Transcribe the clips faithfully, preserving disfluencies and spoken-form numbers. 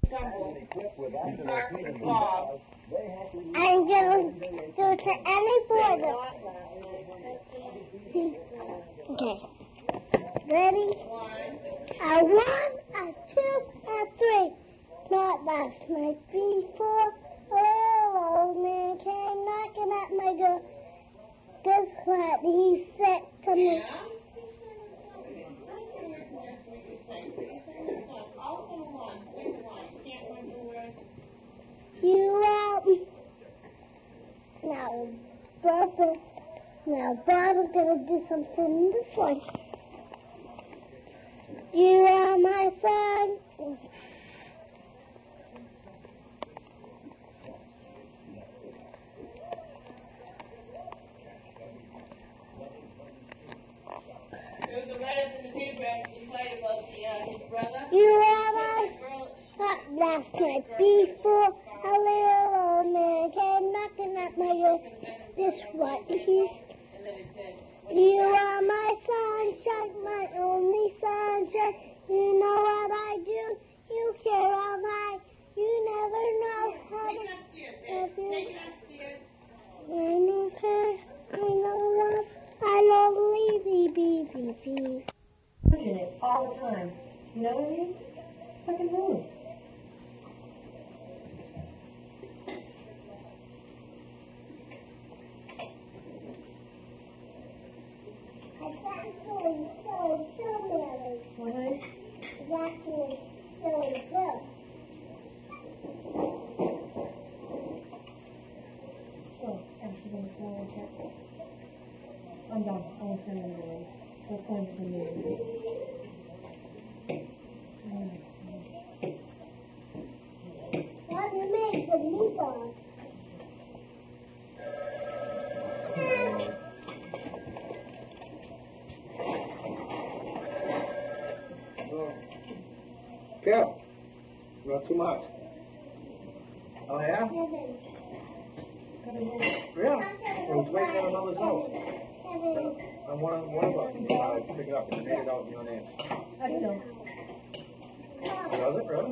I'm going to go to any border. Okay. Ready? A one, a two, a three. Not last night before. Oh, old man came knocking at my door. Guess what he said to me? You um now Bob now Bob is gonna do something this one. You are my son. You are my son. Last night before a little old man came knocking at my door. This what he said. You are my sunshine, my only sunshine. You know what I do. You care all night. You never know how to love you. I don't care. I know love. I love Levy, bee, bee, bee. Pushing it all the time. You know what I mean? Fucking move. I found so, so, so many. What? Exactly so good. Oh, actually, I'm going to check. I'm done. I'll send it away. That's time for me. What do you make with meatballs? Cal, not too much. Oh, yeah? Kevin. Yeah. I was waiting at another's house. Kevin. And one of, one of us can uh, pick it up and made it out in your name. How do you know? Does it, really?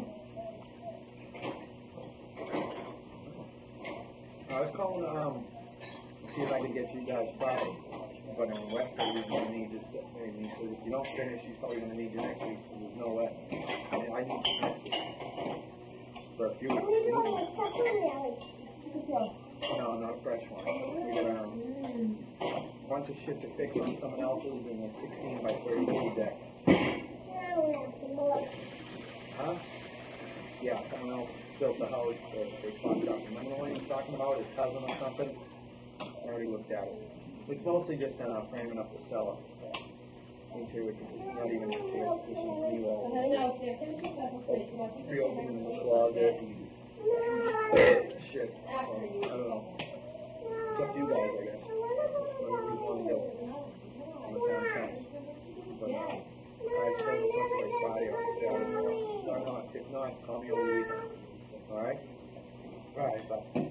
I was calling to um, see if I could get you guys Friday. But in West said he's going to need this stuff. And he said if you don't finish, he's probably going to need you next week. So there's no way. I mean, I need you next week. For a few What are you weeks. doing with Pepperoni? No, not a fresh one. We got um, a bunch of shit to fix on someone else's in a sixteen by thirty-two deck. Now we have some more. Huh? Yeah, someone else built the house that they fucked up. Remember the one he was talking about, his cousin or something? I already looked at it. It's mostly just uh, framing up the cellar. Interior, not even interior, just some new walls. Reopening the closet and shit. So, I don't know. It's up to you guys, I guess. Whatever you want to do. On the town comes. But uh, I expect it's something like Friday or Saturday. Or not. If not, call me over the weekend. Alright? Alright, bye.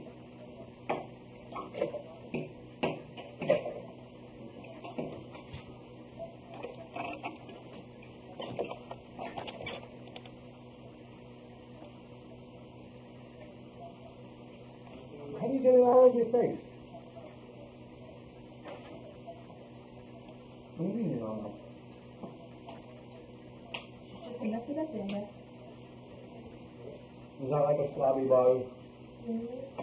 How do you get it all over your face? What do you mean you don't know? Just a messy, messy, I guess. Is that like a slobby bottle? Mm-hmm.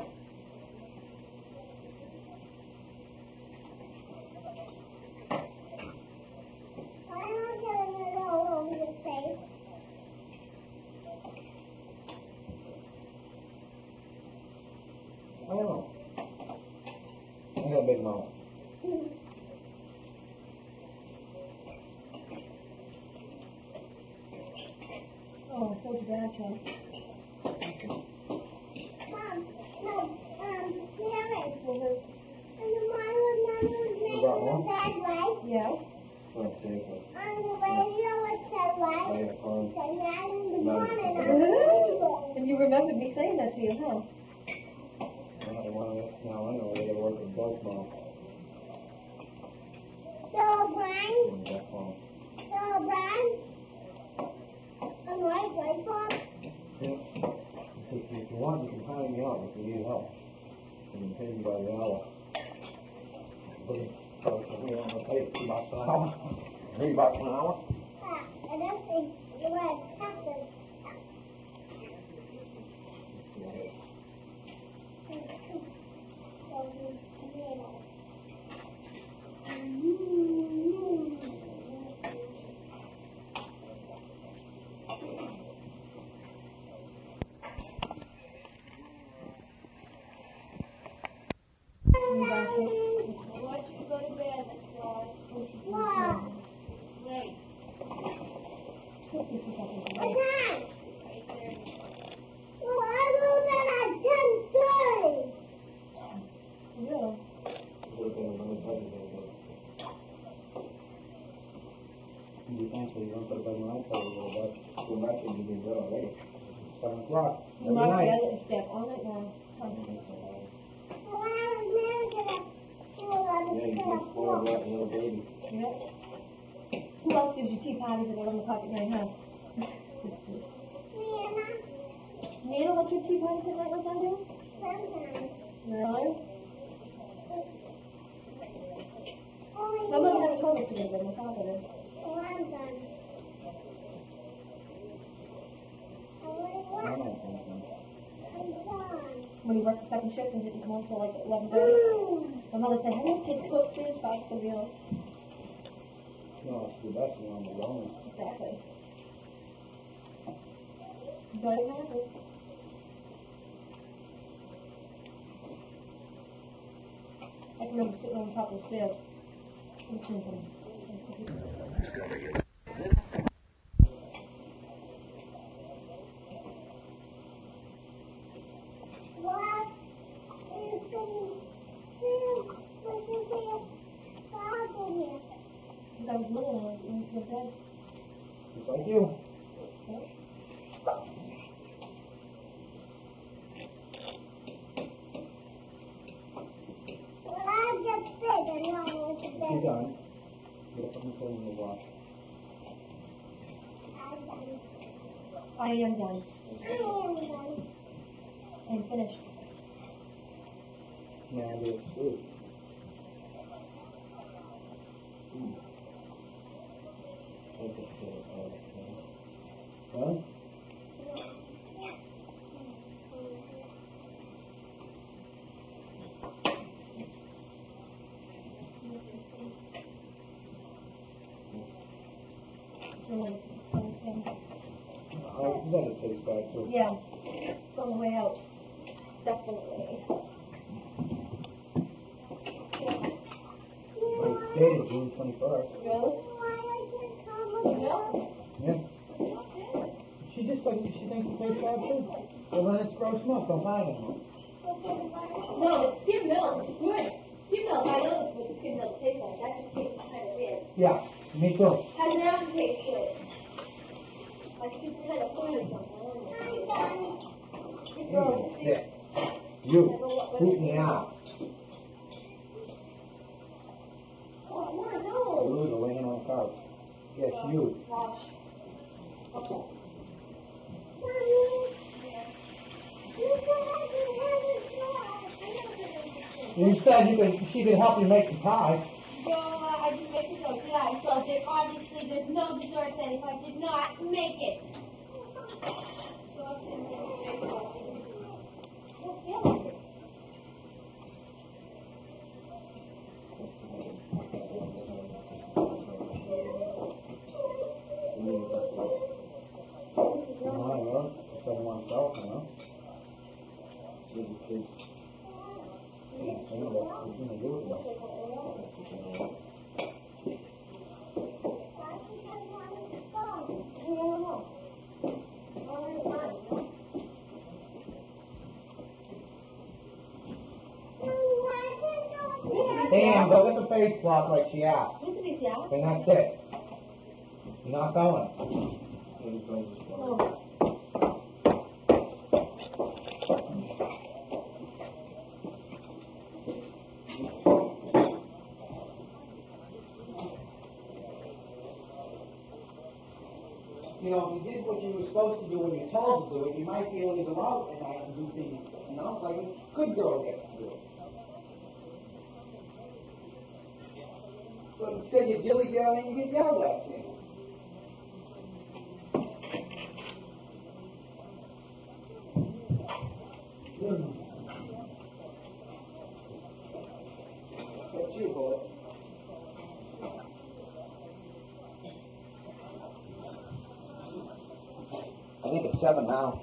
Why am I getting it all over your face? I don't know. I got a big mouth. Oh, so bad, Tom. Mom, no, um, Karen. And the mine was not was made About in one? a bad way. Yeah. Let's see if it's... On the radio it said I right. got a phone. It said nine in the No. morning on the radio. And you remembered me saying that to you, huh? I want to, now I know they gotta work with both mouths. So, Brian, And that phone. so, Brian. I'm right, right, Bob? If you want, you can hire me out if you need help. You can pay me by the hour. Three bucks an hour? Three bucks an hour? Yeah, I don't think you would have to. You fancy you don't put it on my phone, but go back and you can go already. Seven o'clock. You might be able to step on it now. Yeah, you just spoil that little baby. Yep. Who else gives you tea parties at eleven o'clock at night, huh? Nina, what's your tea parties at night like I do? Really? My mother never told us to do that, my father did. When you work the second shift and didn't come home till like eleven thirty, my mother said, hey, kids go upstairs, Bob's gonna be on. No, it's the best one on the loan. Exactly. But it happens. I can remember sitting on top of the stairs listening to them. I was little and I was in bed. Just like you. When I get sick, I know I want to You're bed. done. Get up on the phone and watch. I'm done. I am done. I am done. I'm finished. Now I get sleep. Hmm. Huh? Oh, that'll taste bad too. Yeah, it's on the way out. Definitely. It's dated June twenty-first. Really? Why I can't come with you? Yeah. She just said she thinks it tastes bad too. Well, then it's gross milk. Don't buy it anymore. No, it's skim milk. It's good. Skim milk, I know what the skim milk tastes like. That just tastes kind of weird. Yeah, me too. How does that taste good? Like just kind of funny or something. It's gross. Yeah. You, poop me out. Oh, one of those. You are laying on the couch. Yes, you. Gosh. Okay. You said you could, she could help you make the pie. No, I didn't make it up. Yeah, so there obviously there's no dessert then if I did not make it. So I didn't make it. Yeah. I don't know. Just don't want myself, you know. You just keep. I don't know what you're going to do with that. Sam, go get the face cloth like she asked. And that's it. You're not going. Oh. You know, know, if you did what you were supposed to do when you're told to do it, you might be able to go out at night and do things, you know, like a good girl gets to do it. But instead you dilly-dally and you get yelled at, see? That's you, Bullet. I think it's seven now.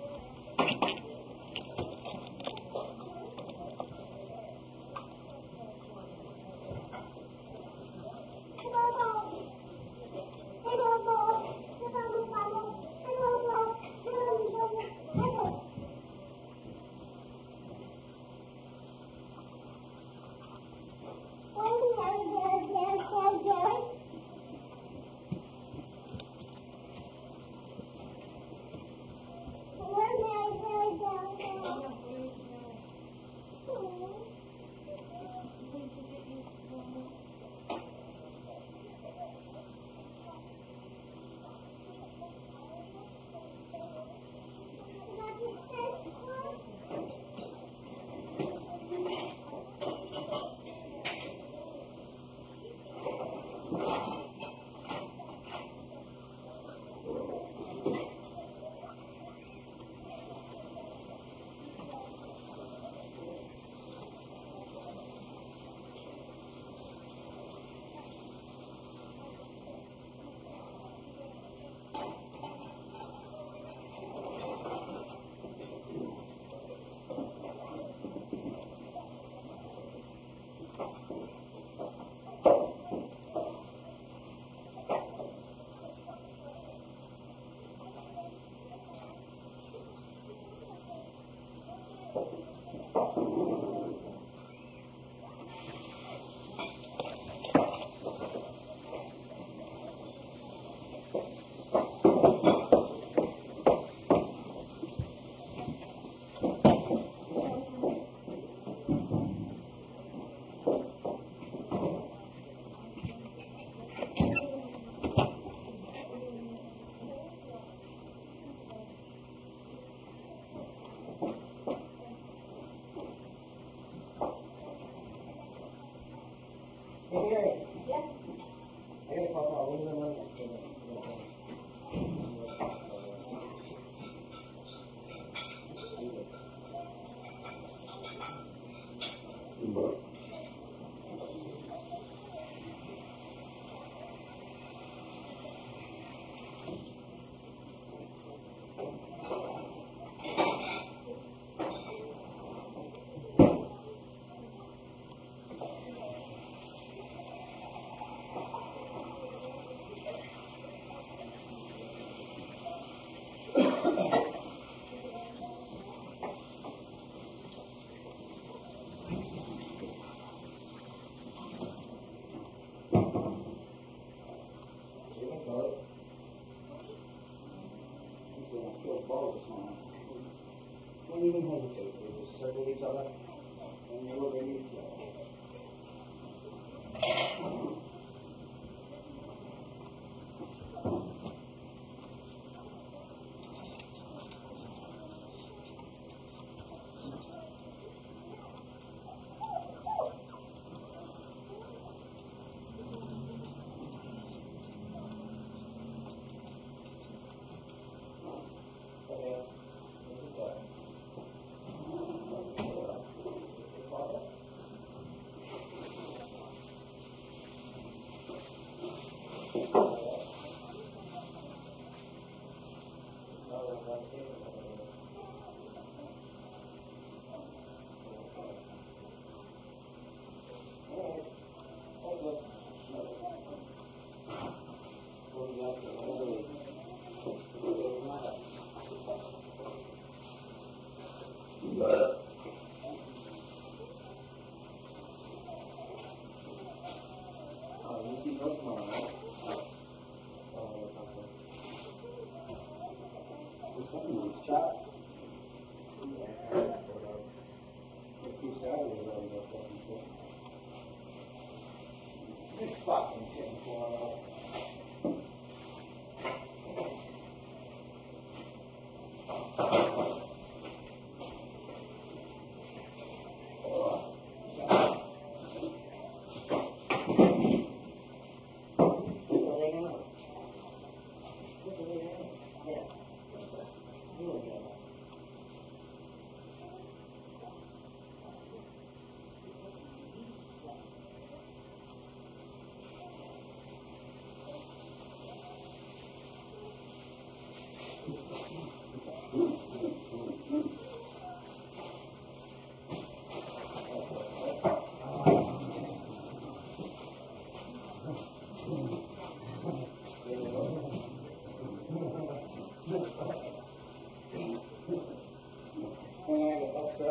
Don't even hesitate. They just circle each other and they will ready to go.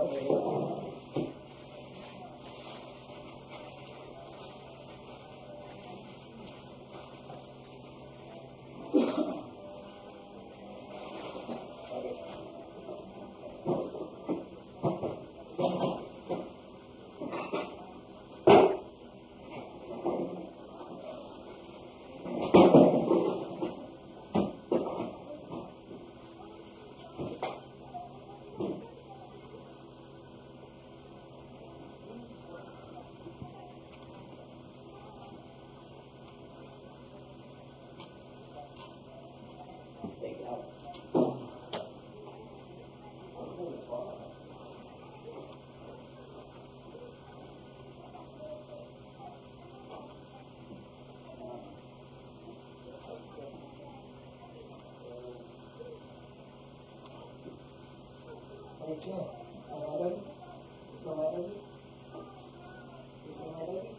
Take it out. Thank you. All right, all right, all right.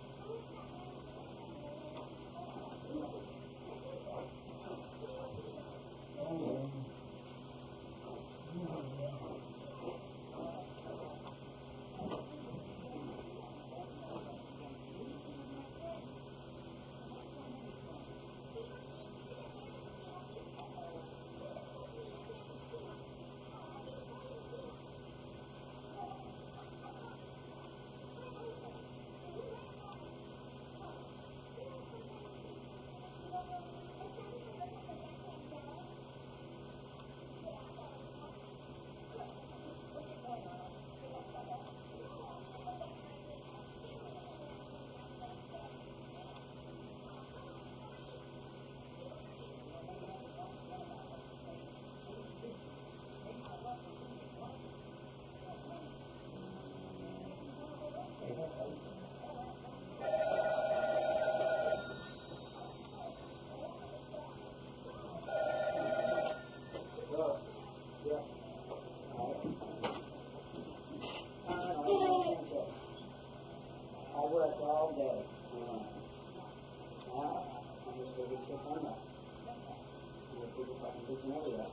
All day. Uh, now, I'm just going to get your phone up. You'll see if I can do some everywhere.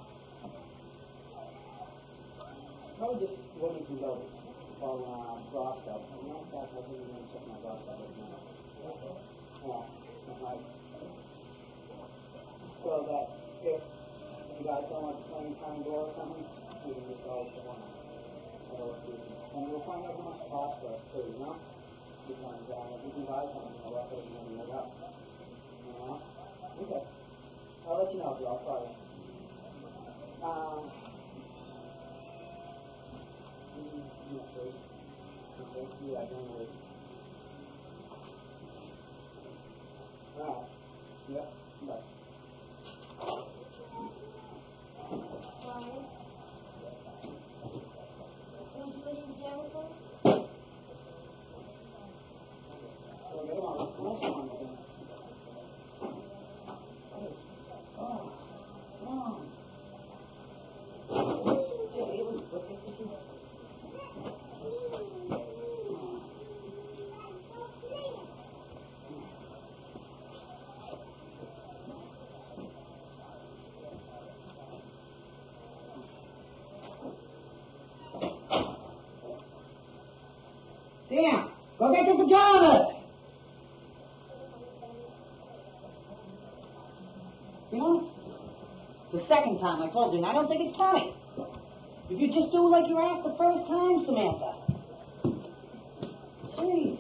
Probably just looking through those on uh, Brosco. As a matter of fact, I think I'm going to check my Brosco right now. Yeah, like, so that if you guys don't want to play in time door or something, we can just always put one on. And we'll find out how much it costs us too, you know? Because uh, if you can buy something, I'll let it and it up. You know? Okay. I'll let you know, Joe. I'll try it. Um, yeah, please. Okay. Yeah, don't worry. Alright. Yep. Bye. Damn! Go get your pajamas! You know, it's the second time I told you, and I don't think it's funny. If you just do like you asked the first time, Samantha. Jeez.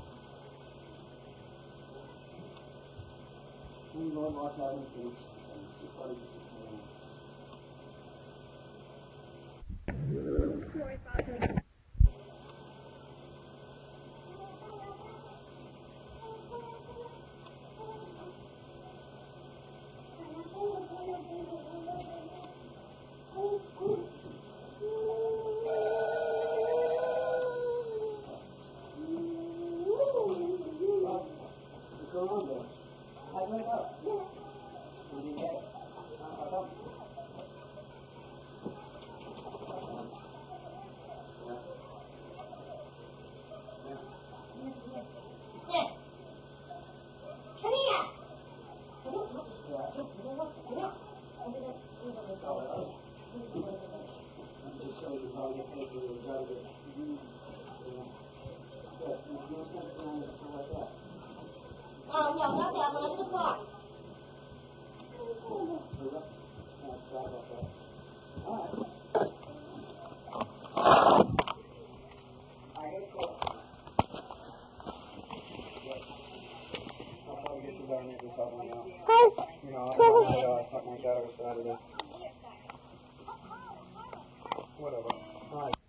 I'm going to watch out in the beach. What's going on there? How'd you wake up? You didn't get it. How come? Just shows you how you get paid for your job. But there's no sense around it like that. Ờ, nhỏ nó đẹp mà nó rất ngọt. I'll probably get you down there this out now. Hi. You know, I'll find out uh, something like that over Saturday. Whatever. All right.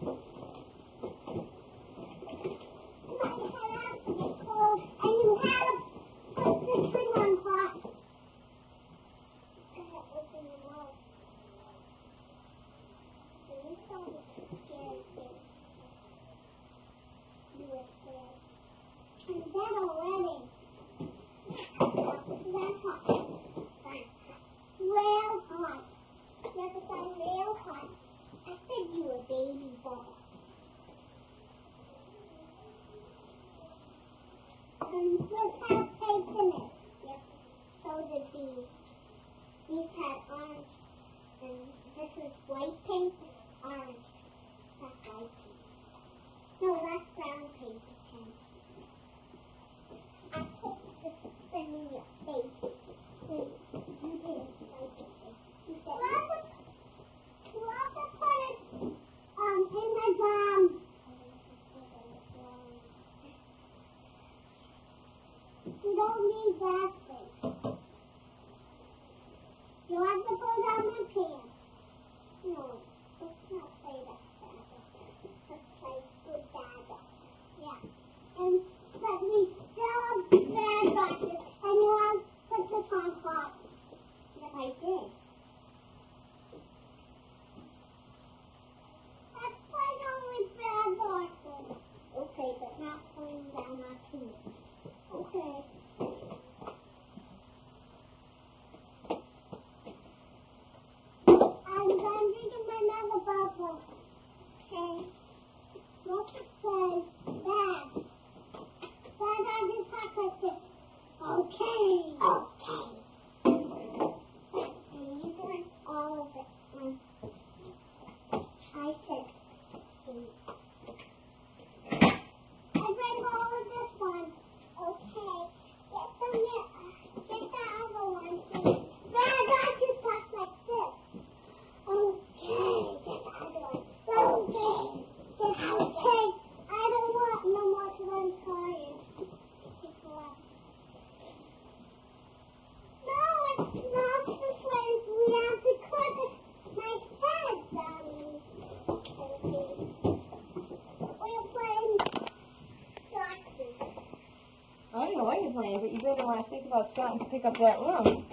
And you had to put this thing on hot. Go ahead, open your mouth. You saw the scary thing. You were scared. I'm dead already. That's hot. Real hot. You have to find real hot. I said you were baby boy. And this had paint in it. Yep. So did these. These had orange. And this is white paint. Orange. That's white paint. No, that's brown paint. I put this thing in your face. Wait, you didn't like it. You said, you have to, you have to put it um, in my gum. You don't need that thing. You have to put it on my pants. No, let's not play that dada. Let's play good dada. Yeah. And but we still have bad boxes, and you want to put this on hot. Yes, I did. That's like only bad boxes. Okay, but not pulling down my teeth. Okay. I'm going to give another bubble. Okay. What's it say? Dad. Dad, I just have to say, okay. Okay. And these are all of it. Um, I said, I read all of this one. Okay. Get the, get the other one, please. Dad, I just talk like this. Okay. Get the other one. Okay. Get okay. I don't want no more because I'm tired. It's left. No, it's not this way. We have to cut my head, Daddy. Okay. We're playing boxes. I don't know what you're playing, but you better want to think about starting to pick up that room.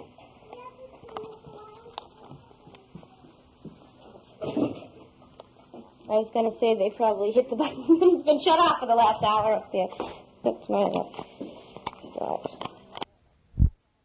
I was going to say they probably hit the button. It's been shut off for the last hour up there. That's right.